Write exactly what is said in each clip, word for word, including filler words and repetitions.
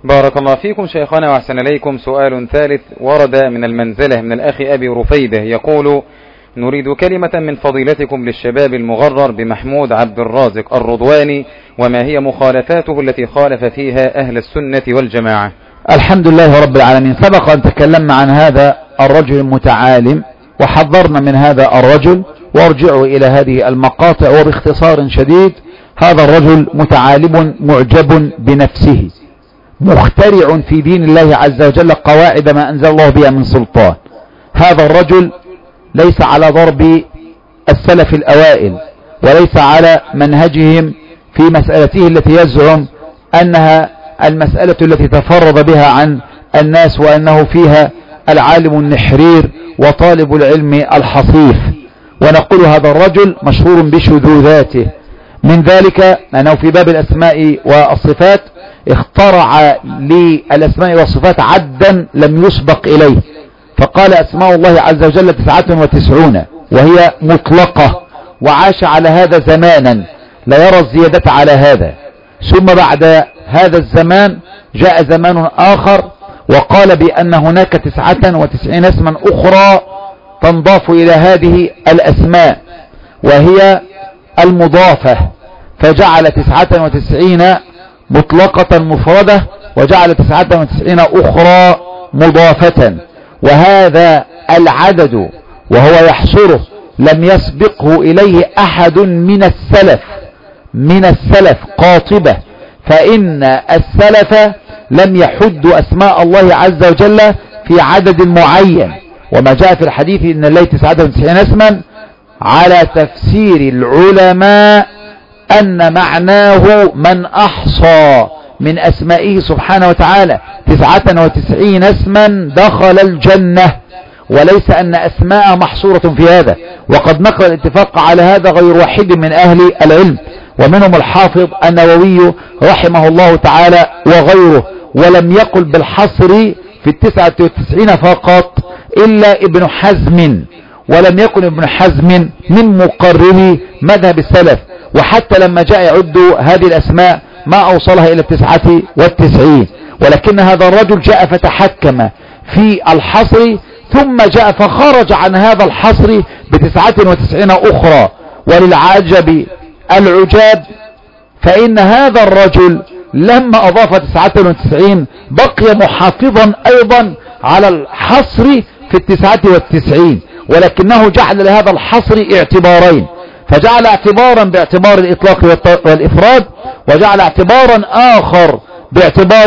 بارك الله فيكم شيخنا وأحسن إليكم. سؤال ثالث ورد من المنزلة من الأخ أبي رفيدة يقول: نريد كلمة من فضيلتكم للشباب المغرر بمحمود عبد الرازق الرضواني، وما هي مخالفاته التي خالف فيها أهل السنة والجماعة؟ الحمد لله رب العالمين. سبق أن تكلمنا عن هذا الرجل المتعالم وحذرنا من هذا الرجل، وارجعوا إلى هذه المقاطع. وباختصار شديد، هذا الرجل متعالم معجب بنفسه، مخترع في دين الله عز وجل قواعد ما أنزل الله بها من سلطان. هذا الرجل ليس على ضرب السلف الأوائل، وليس على منهجهم في مسألته التي يزعم أنها المسألة التي تفرد بها عن الناس، وأنه فيها العالم النحرير وطالب العلم الحصيف. ونقول هذا الرجل مشهور بشذوذاته، من ذلك أنه في باب الأسماء والصفات اخترع للأسماء والصفات عدا لم يسبق إليه، فقال أسماء الله عز وجل تسعة وتسعون وهي مطلقة، وعاش على هذا زمانا لا يرى الزيادة على هذا. ثم بعد هذا الزمان جاء زمان آخر وقال بأن هناك تسعة وتسعين اسما أخرى تنضاف إلى هذه الأسماء وهي المضافة، فجعل تسعة وتسعين مطلقة مفردة وجعل تسعة وتسعين أخرى مضافة. وهذا العدد وهو يحصره لم يسبقه إليه أحد من السلف من السلف قاطبة، فإن السلف لم يحدوا أسماء الله عز وجل في عدد معين. وما جاء في الحديث إن الليل تسعة وتسعين اسما على تفسير العلماء أن معناه من أحصى من أسمائه سبحانه وتعالى تسعة وتسعين اسما دخل الجنة، وليس أن أسماء محصورة في هذا. وقد نقل الاتفاق على هذا غير واحد من أهل العلم، ومنهم الحافظ النووي رحمه الله تعالى وغيره. ولم يقل بالحصر في التسعة وتسعين فقط إلا ابن حزم، ولم يكن ابن حزم من مقرري مذهب السلف، وحتى لما جاء يعد هذه الأسماء ما أوصلها إلى التسعة والتسعين. ولكن هذا الرجل جاء فتحكم في الحصر، ثم جاء فخرج عن هذا الحصر بتسعة وتسعين أخرى. وللعجب العجاب فإن هذا الرجل لما أضاف تسعة وتسعين بقي محافظا أيضا على الحصر في التسعة والتسعين، ولكنه جعل لهذا الحصر اعتبارين، فجعل اعتبارا باعتبار الإطلاق والإفراد، وجعل اعتبارا آخر باعتبار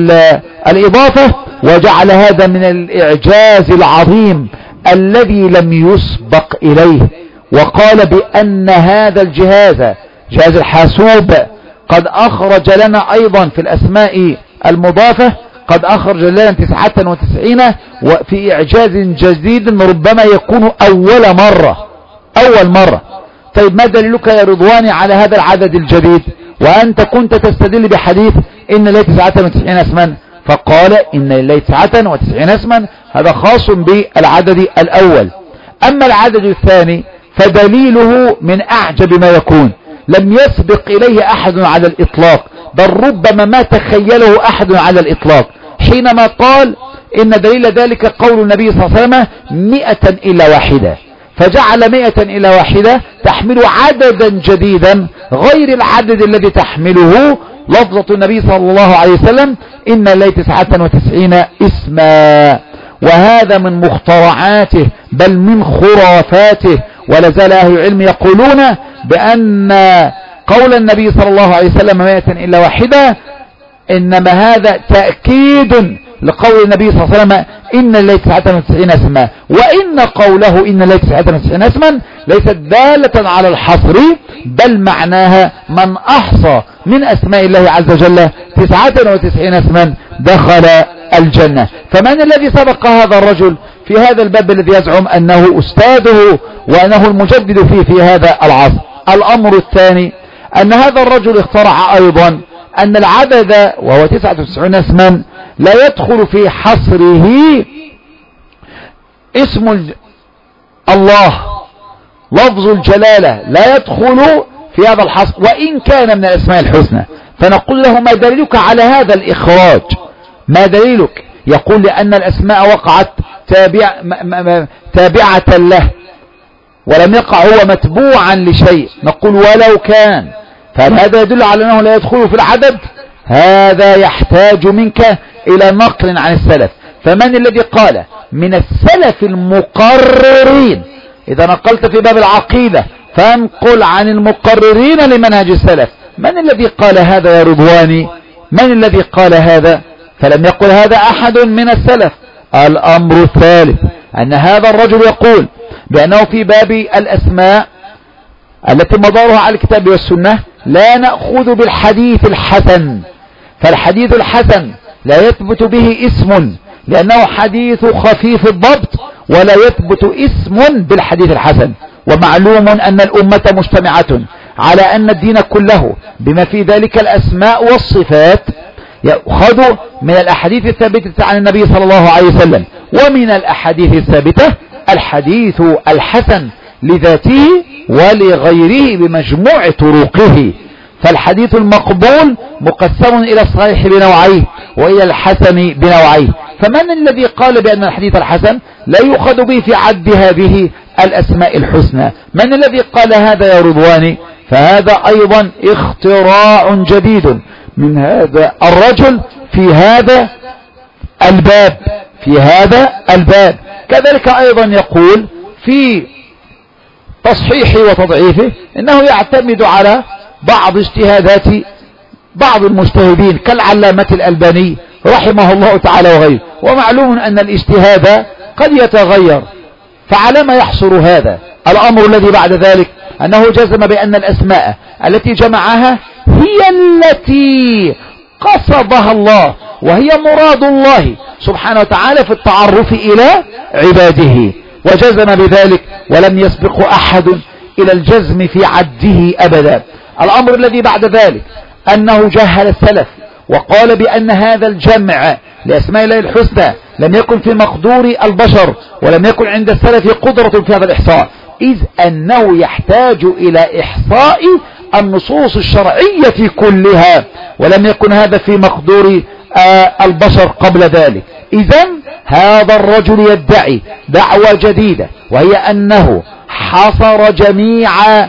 الإضافة، وجعل هذا من الإعجاز العظيم الذي لم يسبق إليه. وقال بأن هذا الجهاز جهاز الحاسوب قد أخرج لنا أيضا في الأسماء المضافة قد أخرج لنا تسعة وتسعين وفي إعجاز جديد ربما يكون أول مرة أول مرة. طيب ما دليلك يا رضواني على هذا العدد الجديد وأنت كنت تستدل بحديث إن لي تسعة وتسعين اسما؟ فقال إن لي تسعة وتسعين اسما هذا خاص بالعدد الأول. أما العدد الثاني فدليله من أعجب ما يكون، لم يسبق إليه أحد على الإطلاق، بل ربما ما تخيله أحد على الإطلاق، حينما قال إن دليل ذلك قول النبي صلى الله عليه وسلم مئة إلا واحدة، فجعل مئة إلا واحدة تحمل عددا جديدا غير العدد الذي تحمله لفظة النبي صلى الله عليه وسلم إن لي تسعة وتسعين اسما. وهذا من مخترعاته بل من خرافاته. ولا زال أهل العلم يقولون بأن قول النبي صلى الله عليه وسلم مئة إلا واحدة إنما هذا تأكيد لقول النبي صلى الله عليه وسلم إن لي تسعة وتسعين اسما، وإن قوله إن لي تسعة وتسعين اسما ليست دالة على الحصر، بل معناها من أحصى من أسماء الله عز وجل تسعة وتسعين اسما دخل الجنة. فمن الذي سبق هذا الرجل في هذا الباب الذي يزعم أنه أستاذه وأنه المجدد فيه في هذا العصر؟ الأمر الثاني أن هذا الرجل اخترع أيضا أن العدد وهو تسعة وتسعين اسما لا يدخل في حصره اسم الله، لفظ الجلالة لا يدخل في هذا الحصر وإن كان من الأسماء الحسنى. فنقول له ما دليلك على هذا الإخراج؟ ما دليلك؟ يقول لأن الأسماء وقعت تابع تابعة له ولم يقع هو متبوعا لشيء. نقول ولو كان، فهل هذا يدل على أنه لا يدخل في العدد؟ هذا يحتاج منك إلى نقل عن السلف. فمن الذي قال من السلف المقررين؟ إذا نقلت في باب العقيدة فانقل عن المقررين لمنهج السلف. من الذي قال هذا يا رضواني؟ من الذي قال هذا؟ فلم يقل هذا أحد من السلف. الأمر الثالث أن هذا الرجل يقول بأنه في باب الأسماء التي مدارها على الكتاب والسنة لا نأخذ بالحديث الحسن، فالحديث الحسن لا يثبت به اسم لأنه حديث خفيف الضبط، ولا يثبت اسم بالحديث الحسن. ومعلوم أن الأمة مجتمعة على أن الدين كله بما في ذلك الأسماء والصفات يأخذ من الأحاديث الثابتة عن النبي صلى الله عليه وسلم، ومن الأحاديث الثابتة الحديث الحسن لذاته ولغيره بمجموع طرقه. فالحديث المقبول مقسم إلى الصحيح بنوعيه وإلى الحسن بنوعيه. فمن الذي قال بأن الحديث الحسن لا يؤخذ به في عد هذه الأسماء الحسنى؟ من الذي قال هذا يا رضواني؟ فهذا أيضا اختراع جديد من هذا الرجل في هذا الباب في هذا الباب. كذلك أيضا يقول في تصحيحه وتضعيفه إنه يعتمد على بعض اجتهادات بعض المجتهدين كالعلامة الألباني رحمه الله تعالى وغيره. ومعلوم أن الاجتهاد قد يتغير، فعلى ما يحصر هذا؟ الأمر الذي بعد ذلك أنه جزم بأن الأسماء التي جمعها هي التي قصدها الله، وهي مراد الله سبحانه وتعالى في التعرف إلى عباده، وجزم بذلك ولم يسبق أحد إلى الجزم في عده أبدا. الأمر الذي بعد ذلك أنه جهل السلف وقال بأن هذا الجمع لأسماء الله الحسنى لم يكن في مقدور البشر، ولم يكن عند السلف قدرة في هذا الإحصاء، إذ أنه يحتاج إلى إحصاء النصوص الشرعية كلها، ولم يكن هذا في مقدور آه البشر قبل ذلك. إذن هذا الرجل يدعي دعوة جديدة، وهي أنه حصر جميع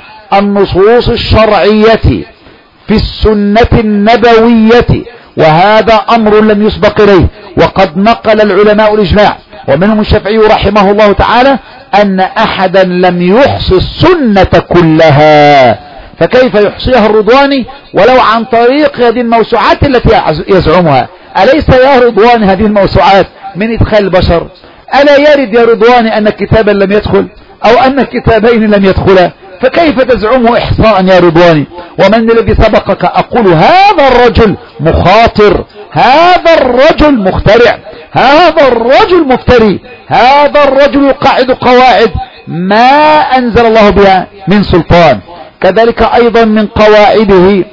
النصوص الشرعية في السنة النبوية، وهذا أمر لم يسبق إليه. وقد نقل العلماء الإجماع ومنهم الشافعي رحمه الله تعالى أن أحدا لم يحصي السنة كلها، فكيف يحصيها الرضواني ولو عن طريق هذه الموسوعات التي يزعمها؟ أليس يا رضوان هذه الموسوعات من إدخال البشر؟ ألا يرد يا رضواني أن كتابا لم يدخل أو أن كتابين لم يدخلا؟ فكيف تزعمه إحصاء يا رضواني؟ ومن الذي سبقك؟ أقول هذا الرجل مخاطر، هذا الرجل مخترع، هذا الرجل مفتري، هذا الرجل يقاعد قواعد ما أنزل الله بها من سلطان. كذلك أيضا من قواعده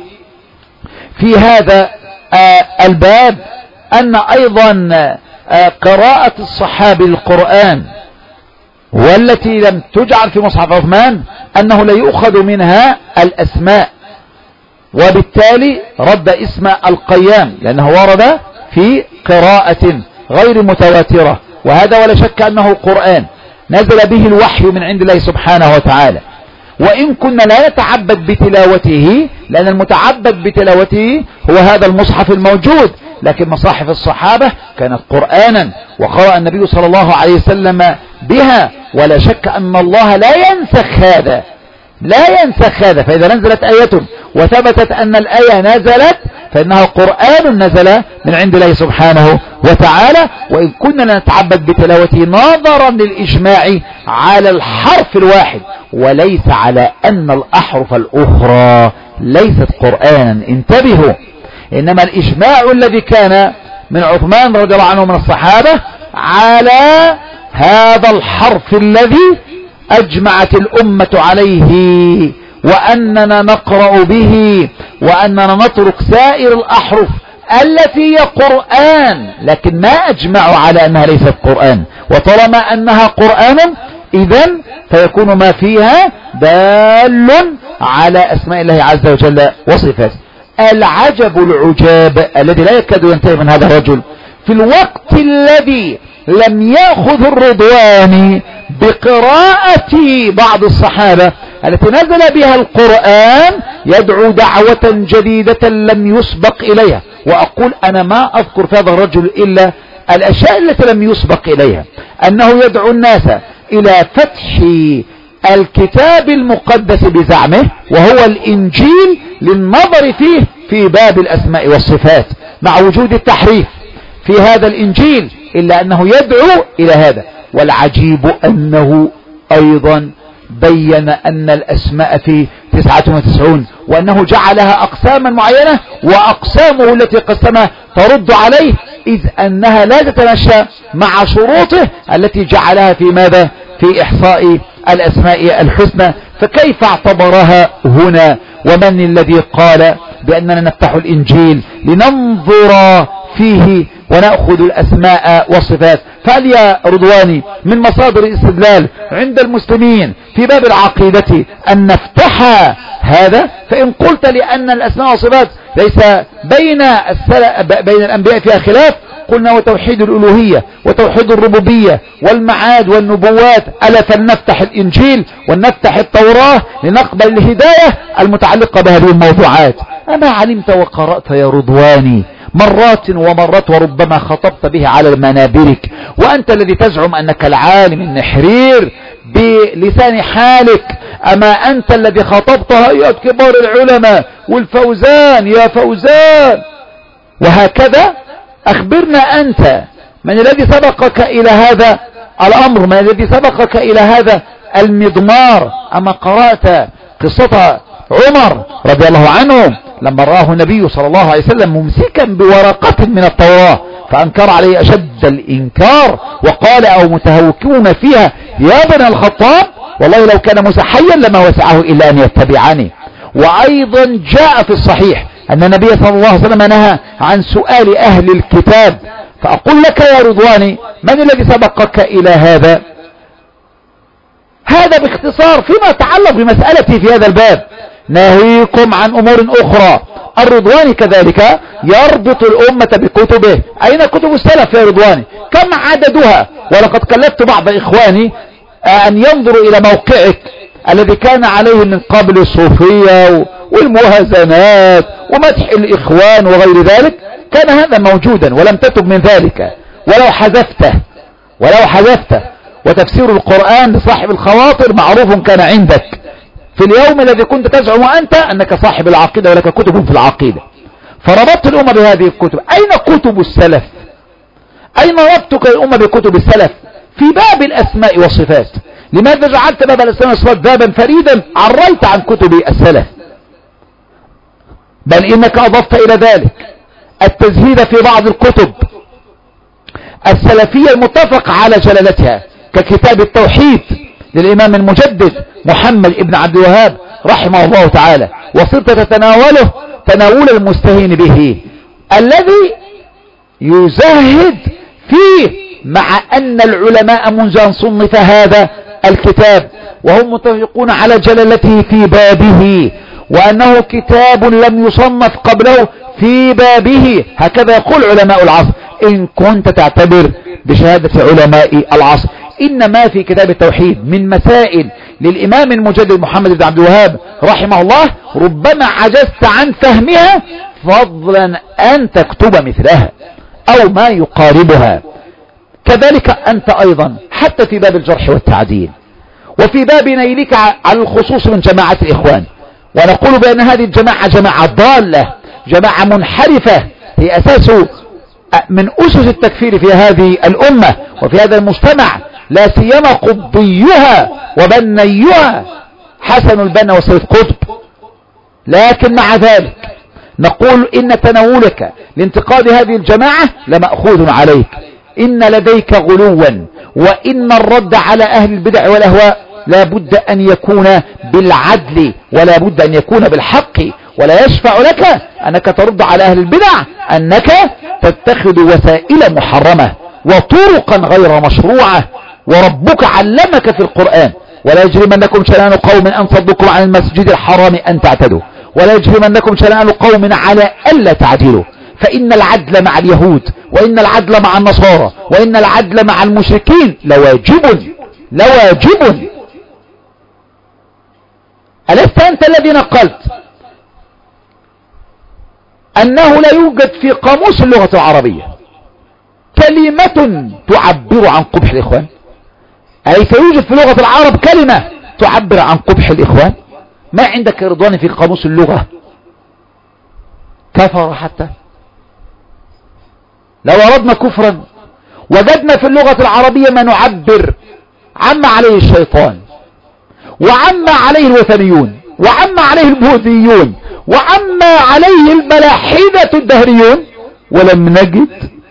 في هذا آه الباب أن أيضا آه قراءة الصحابي للقرآن والتي لم تجعل في مصحف عثمان أنه لا يؤخذ منها الأسماء، وبالتالي رد اسم القيام لأنه ورد في قراءة غير متواترة، وهذا ولا شك أنه قرآن نزل به الوحي من عند الله سبحانه وتعالى. وإن كنا لا نتعبد بتلاوته لأن المتعبد بتلاوته هو هذا المصحف الموجود، لكن مصاحف الصحابة كانت قرآنا وقرأ النبي صلى الله عليه وسلم بها، ولا شك أن الله لا ينسخ هذا، لا ينسخ هذا. فإذا نزلت آية وثبتت أن الآية نزلت فإنها قرآن نزل من عند الله سبحانه وتعالى. وإن كنا نتعبد بتلاوته نظرا للإجماع على الحرف الواحد وليس على أن الأحرف الأخرى ليست قرآنا. انتبهوا، إنما الإجماع الذي كان من عثمان رضي الله عنه من الصحابة على هذا الحرف الذي أجمعت الأمة عليه، وأننا نقرأ به، وأننا نترك سائر الأحرف التي هي قرآن لكن ما أجمعوا على أنها ليست قرآن. وطالما أنها قرآن إذن فيكون ما فيها دال على أسماء الله عز وجل وصفاته. العجب العجاب الذي لا يكاد ينتهي من هذا الرجل في الوقت الذي لم يأخذ الرضواني بقراءة بعض الصحابة التي نزل بها القرآن يدعو دعوة جديدة لم يسبق إليها. وأقول أنا ما أذكر في هذا الرجل إلا الأشياء التي لم يسبق إليها، أنه يدعو الناس إلى فتح الكتاب المقدس بزعمه وهو الإنجيل للنظر فيه في باب الأسماء والصفات مع وجود التحريف في هذا الإنجيل، إلا أنه يدعو إلى هذا. والعجيب أنه أيضا بين أن الأسماء في تسعة وتسعون وأنه جعلها أقساما معينة وأقسامه التي قسمها ترد عليه، إذ أنها لا تتمشى مع شروطه التي جعلها في ماذا؟ في إحصاء الأسماء الحسنى. فكيف اعتبرها هنا؟ ومن الذي قال بأننا نفتح الإنجيل لننظر فيه ونأخذ الأسماء والصفات؟ فهل يا رضواني من مصادر الاستدلال عند المسلمين في باب العقيدة أن نفتح هذا؟ فإن قلت لأن الأسماء والصفات ليس بين, بين الأنبياء فيها خلاف، قلنا وتوحيد الألوهية وتوحيد الربوبية والمعاد والنبوات، ألا فلنفتح الإنجيل ونفتح التوراة لنقبل الهداية المتعلقة بهذه الموضوعات. أما علمت وقرأت يا رضواني مرات ومرات وربما خطبت به على منابرك وأنت الذي تزعم أنك العالم النحرير بلسان حالك، أما أنت الذي خطبت هيئة كبار العلماء والفوزان يا فوزان وهكذا. أخبرنا أنت من الذي سبقك إلى هذا الأمر، من الذي سبقك إلى هذا المضمار؟ أما قرأت قصة عمر رضي الله عنه لما رآه النبي صلى الله عليه وسلم ممسكا بورقة من التوراة فأنكر عليه أشد الإنكار وقال أو متهوكون فيها يا ابن الخطاب والله لو كان موسى حيا لما وسعه إلا أن يتبعني. وأيضا جاء في الصحيح أن النبي صلى الله عليه وسلم نهى عن سؤال أهل الكتاب. فأقول لك يا رضواني من الذي سبقك إلى هذا؟ هذا باختصار فيما يتعلق بمسألتي في هذا الباب. ناهيكم عن أمور أخرى. الرضواني كذلك يربط الأمة بكتبه. أين كتب السلف يا رضواني؟ كم عددها؟ ولقد كلفت بعض إخواني أن ينظروا إلى موقعك الذي كان عليه من قبل الصوفية والمهزنات ومدح الإخوان وغير ذلك، كان هذا موجودا ولم تتب من ذلك ولو حذفته ولو حذفته وتفسير القرآن لصاحب الخواطر معروف كان عندك في اليوم الذي كنت تزعم أنت أنك صاحب العقيدة ولك كتب في العقيدة. فربطت الأمة بهذه الكتب. أين كتب السلف؟ أين ربطك الأمة بكتب السلف في باب الأسماء والصفات؟ لماذا جعلت باب الأسماء والصفات بابا فريدا عريت عن كتب السلف؟ بل إنك أضفت إلى ذلك التزهيد في بعض الكتب السلفية المتفق على جلالتها ككتاب التوحيد للإمام المجدد محمد ابن عبد الوهاب رحمه الله تعالى، وصرت تتناوله تناول المستهين به الذي يزهد فيه، مع أن العلماء منذ أن صنف هذا الكتاب وهم متفقون على جلالته في بابه وأنه كتاب لم يصنف قبله في بابه. هكذا يقول علماء العصر إن كنت تعتبر بشهادة علماء العصر. إن ما في كتاب التوحيد من مسائل للإمام المجدد محمد بن عبد الوهاب رحمه الله ربما عجزت عن فهمها فضلا أن تكتب مثلها أو ما يقاربها. كذلك أنت أيضا حتى في باب الجرح والتعديل وفي باب نيلك على الخصوص من جماعة الإخوان، ونقول بأن هذه الجماعة جماعة ضالة جماعة منحرفة هي أساس من أسس التكفير في هذه الأمة وفي هذا المجتمع، لا سيما قطبيها وبنيها حسن البنا وسيد قطب. لكن مع ذلك نقول إن تناولك لانتقاد هذه الجماعة لمأخوذ عليك. إن لديك غلوا وإن الرد على أهل البدع والأهواء لا بد أن يكون بالعدل ولا بد أن يكون بالحق، ولا يشفع لك أنك ترد على أهل البدع أنك تتخذ وسائل محرمة وطرقا غير مشروعة. وربك علمك في القرآن ولا يجرمنكم شنآن قوم أن صدوكم عن المسجد الحرام أن تعتدوا ولا يجرمنكم شنآن قوم على ألا تعدلوا فإن العدل مع اليهود وإن العدل مع النصارى وإن العدل مع المشركين لواجب لواجب. ألست أنت الذي نقلت أنه لا يوجد في قاموس اللغة العربية كلمة تعبر عن قبح الإخوان؟ أي سيوجد في لغة العرب كلمة تعبر عن قبح الإخوان؟ ما عندك رضوان في قاموس اللغة؟ كفر حتى لو أردنا كفرا وجدنا في اللغة العربية ما نعبر عما عليه الشيطان وعما عليه الوثنيون وعما عليه البوذيون وعما عليه الملاحدة الدهريون، ولم نجد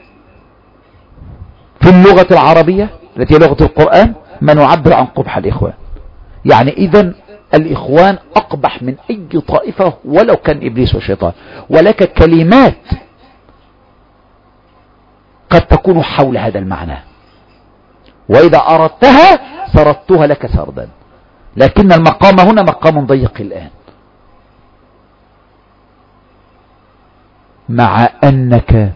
في اللغة العربية التي هي لغة القرآن ما نعبر عن قبح الإخوان. يعني إذن الإخوان أقبح من أي طائفة ولو كان إبليس والشيطان، ولك كلمات قد تكون حول هذا المعنى، وإذا أردتها سردتها لك سردا، لكن المقام هنا مقام ضيق الآن. مع أنك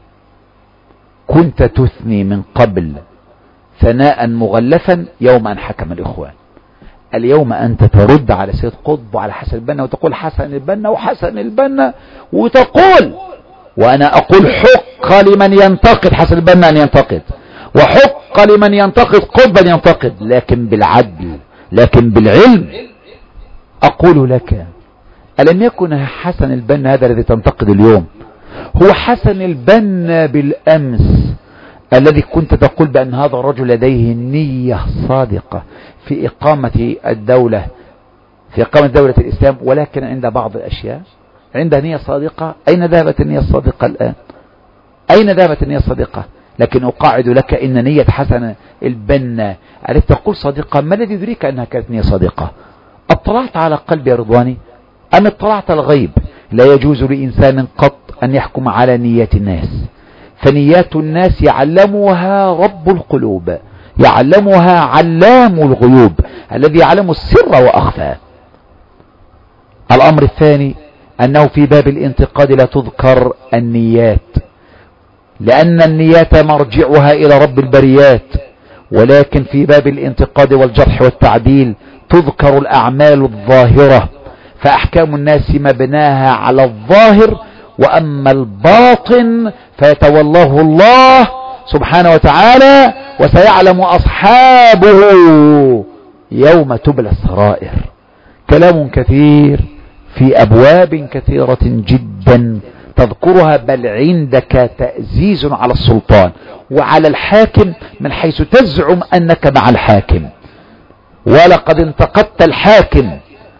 كنت تثني من قبل ثناء مغلفا يوم أن حكم الإخوان، اليوم أنت ترد على سيد قطب وعلى حسن البنا وتقول حسن البنا وحسن البنا، وتقول وأنا أقول حق لمن ينتقد حسن البنا أن ينتقد، وحق لمن ينتقد قطب أن ينتقد، لكن بالعدل لكن بالعلم. أقول لك ألم يكن حسن البنا هذا الذي تنتقد اليوم هو حسن البنا بالأمس الذي كنت تقول بأن هذا الرجل لديه نية صادقة في إقامة الدولة في إقامة دولة الإسلام، ولكن عند بعض الأشياء عنده نية صادقة؟ أين ذهبت النية الصادقة الآن؟ أين ذهبت النية الصادقة؟ لكن أقاعد لك إن نية حسن البنا التي تقول صادقة، ما الذي يدريك أنها كانت نية صادقة؟ اطلعت على قلبي يا رضواني أم اطلعت الغيب؟ لا يجوز لإنسان قط أن يحكم على نيات الناس، فنيات الناس يعلمها رب القلوب، يعلمها علام الغيوب الذي يعلم السر وأخفى. الأمر الثاني أنه في باب الانتقاد لا تذكر النيات، لأن النيات مرجعها إلى رب البريات، ولكن في باب الانتقاد والجرح والتعديل تذكر الأعمال الظاهرة، فأحكام الناس مبناها على الظاهر، وأما الباطن فيتولاه الله سبحانه وتعالى وسيعلم أصحابه يوم تبلى السرائر. كلام كثير في أبواب كثيرة جدا تذكرها، بل عندك تأزيز على السلطان وعلى الحاكم من حيث تزعم أنك مع الحاكم، ولقد انتقدت الحاكم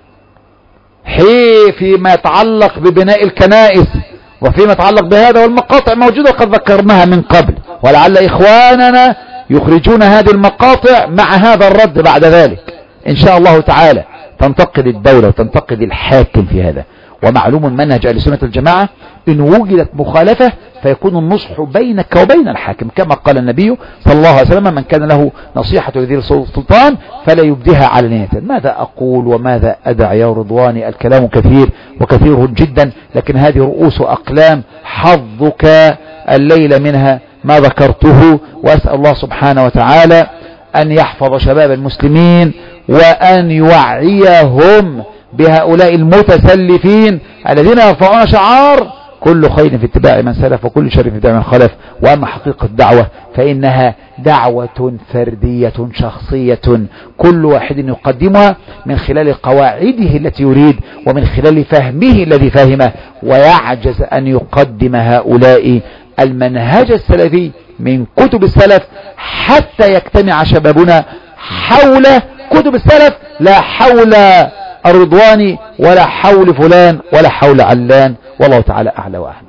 حي فيما يتعلق ببناء الكنائس وفيما يتعلق بهذا، والمقاطع موجودة وقد ذكرناها من قبل، ولعل إخواننا يخرجون هذه المقاطع مع هذا الرد بعد ذلك إن شاء الله تعالى. تنتقد الدولة وتنتقد الحاكم في هذا، ومعلوم منهج أهل السنة الجماعة إن وجدت مخالفة فيكون النصح بينك وبين الحاكم، كما قال النبي صلى الله عليه وسلم من كان له نصيحة لذي السلطان فلا يبديها علانية. ماذا أقول وماذا أدع يا رضواني؟ الكلام كثير وكثير جدا، لكن هذه رؤوس أقلام حظك الليل منها ما ذكرته، وأسأل الله سبحانه وتعالى أن يحفظ شباب المسلمين وأن يوعيهم بهؤلاء المتسلفين الذين يرفعون شعار كل خير في اتباع من سلف وكل شر في اتباع من خلف. وأما حقيقة الدعوة فإنها دعوة فردية شخصية كل واحد يقدمها من خلال قواعده التي يريد ومن خلال فهمه الذي فهمه، ويعجز أن يقدم هؤلاء المنهج السلفي من كتب السلف حتى يجتمع شبابنا حول كتب السلف، لا حول الرضواني ولا حول فلان ولا حول علان، والله تعالى أعلى وأعلم.